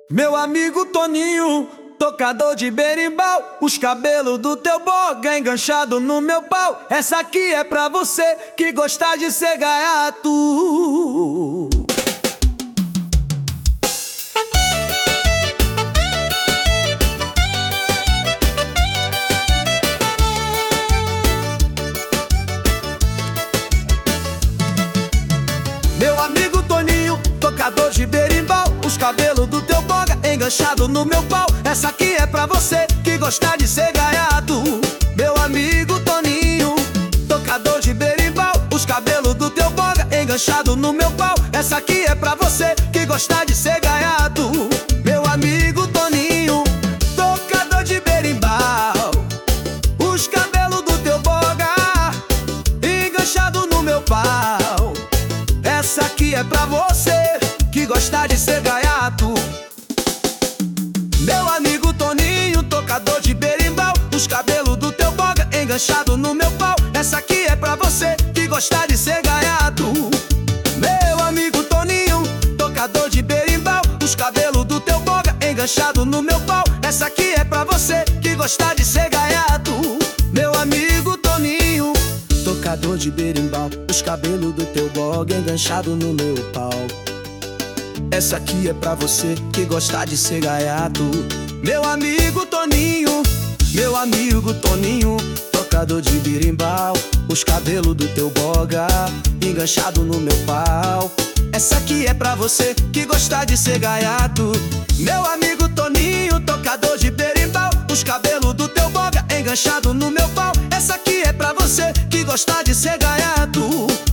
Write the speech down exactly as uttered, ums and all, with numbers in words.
Meu amigo Toninho, tocador de berimbau, os cabelos do teu boga enganchado no meu pau. Essa aqui é pra você que gosta de ser gaiato. Meu amigo Toninho, tocador de berimbau, os cabelos do teu boga enganchado no meu pau. Essa aqui é pra você que gosta de ser gaiato. Meu amigo Toninho, tocador de berimbau, os cabelos do teu boga enganchado no meu pau. Essa aqui é pra você que gosta de ser gaiato. Meu amigo Toninho, tocador de berimbau, os cabelos do teu boga enganchado no meu pau. Essa aqui é pra você que gosta de ser gaiato. Meu amigo Toninho, tocador de berimbau, os cabelos do teu boga enganchado no meu pau. Essa aqui é pra você que gosta de ser gaiato. Meu amigo Toninho, tocador de berimbau, os cabelos do teu boga enganchado no meu pau. Essa aqui é pra você que gosta de ser gaiato. Meu amigo Toninho, tocador de berimbau, os cabelos do teu boga enganchado no meu pau. Essa aqui é pra você que gosta de ser gaiato. Meu amigo Toninho, meu amigo Toninho, tocador de berimbau, os cabelos do teu boga enganchado no meu pau. Essa aqui é pra você que gosta de ser gaiato. Meu amigo Toninho, tocador de berimbau, os cabelos do teu boga enganchado no meu pau. Essa aqui é pra você que gosta de ser gaiato.